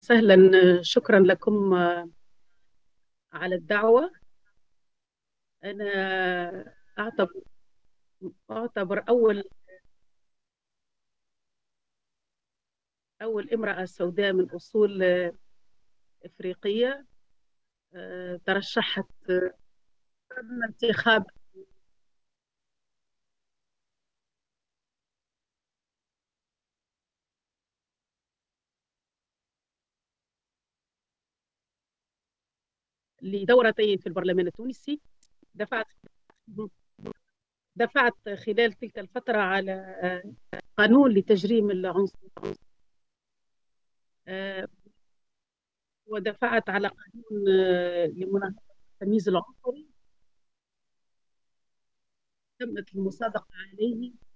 سهلا. شكرا لكم على الدعوة. أنا أعتبر أعتبر أول امرأة سوداء من أصول إفريقية ترشحت ضمن انتخاب لدورتين في البرلمان التونسي. دفعت دفعت خلال تلك الفترة على قانون لتجريم العنصر، آه، ودفعت على قانون لمناهضة التمييز العنصري. تمت المصادقة عليه